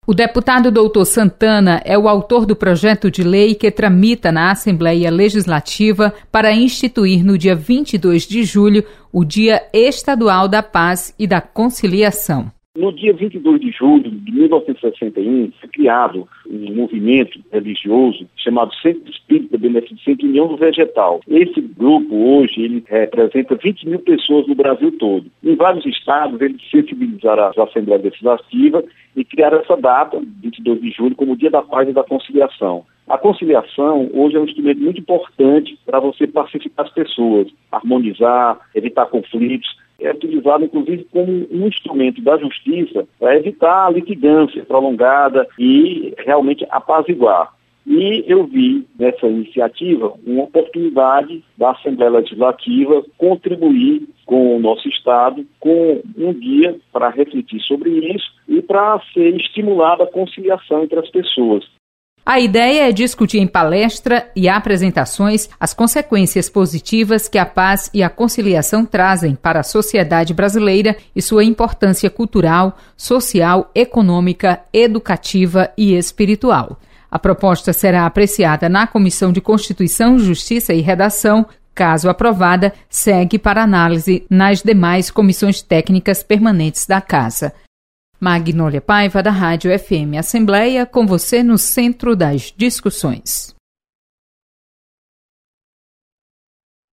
O deputado Doutor Santana é o autor do projeto de lei que tramita na Assembleia Legislativa para instituir no dia 22 de julho o Dia Estadual da Paz e da Conciliação. No dia 22 de julho de 1961, foi criado um movimento religioso chamado Centro Espírita Beneficente União do Vegetal. Esse grupo hoje ele representa 20 mil pessoas no Brasil todo. Em vários estados eles sensibilizaram a Assembleia Legislativa e criaram essa data, 22 de julho, como o Dia da Paz e da Conciliação. A conciliação hoje é um instrumento muito importante para você pacificar as pessoas, harmonizar, evitar conflitos. É utilizado, inclusive, como um instrumento da justiça para evitar a litigância prolongada e realmente apaziguar. E eu vi nessa iniciativa uma oportunidade da Assembleia Legislativa contribuir com o nosso Estado com um dia para refletir sobre isso e para ser estimulada a conciliação entre as pessoas. A ideia é discutir em palestra e apresentações as consequências positivas que a paz e a conciliação trazem para a sociedade brasileira e sua importância cultural, social, econômica, educativa e espiritual. A proposta será apreciada na Comissão de Constituição, Justiça e Redação. Caso aprovada, segue para análise nas demais comissões técnicas permanentes da Casa. Magnólia Paiva, da Rádio FM Assembleia, com você no centro das discussões.